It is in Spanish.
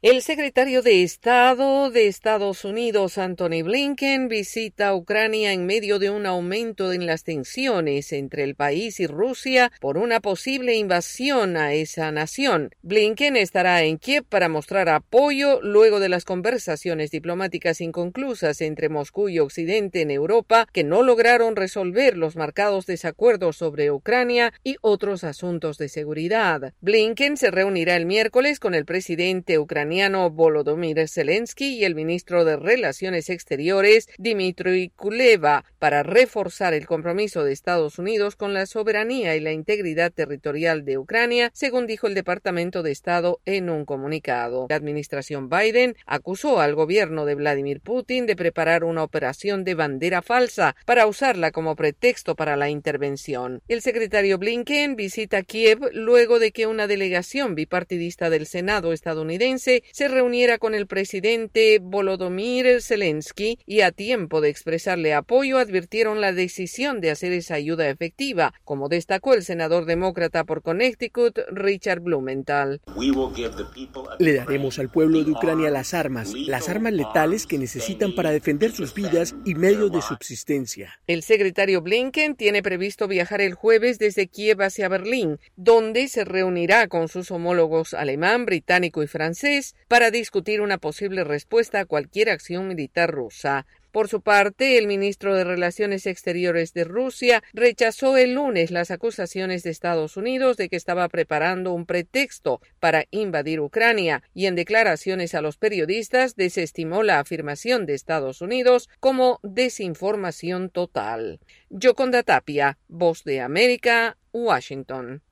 El secretario de Estado de Estados Unidos, Antony Blinken, visita Ucrania en medio de un aumento en las tensiones entre el país y Rusia por una posible invasión a esa nación. Blinken estará en Kiev para mostrar apoyo luego de las conversaciones diplomáticas inconclusas entre Moscú y Occidente en Europa que no lograron resolver los marcados desacuerdos sobre Ucrania y otros asuntos de seguridad. Blinken se reunirá el miércoles con el presidente ucraniano Volodymyr Zelensky y el ministro de Relaciones Exteriores Dmytro Kuleba para reforzar el compromiso de Estados Unidos con la soberanía y la integridad territorial de Ucrania, según dijo el Departamento de Estado en un comunicado. La administración Biden acusó al gobierno de Vladimir Putin de preparar una operación de bandera falsa para usarla como pretexto para la intervención. El secretario Blinken visita Kiev luego de que una delegación bipartidista del Senado estadounidense se reuniera con el presidente Volodymyr Zelensky y a tiempo de expresarle apoyo advirtieron la decisión de hacer esa ayuda efectiva, como destacó el senador demócrata por Connecticut, Richard Blumenthal. Le daremos al pueblo de Ucrania las armas letales que necesitan para defender sus vidas y medios de subsistencia. El secretario Blinken tiene previsto viajar el jueves desde Kiev hacia Berlín, donde se reunirá con sus homólogos alemán, británico y francés para discutir una posible respuesta a cualquier acción militar rusa. Por su parte, el ministro de Relaciones Exteriores de Rusia rechazó el lunes las acusaciones de Estados Unidos de que estaba preparando un pretexto para invadir Ucrania y en declaraciones a los periodistas desestimó la afirmación de Estados Unidos como desinformación total. Yoconda Tapia, Voz de América, Washington.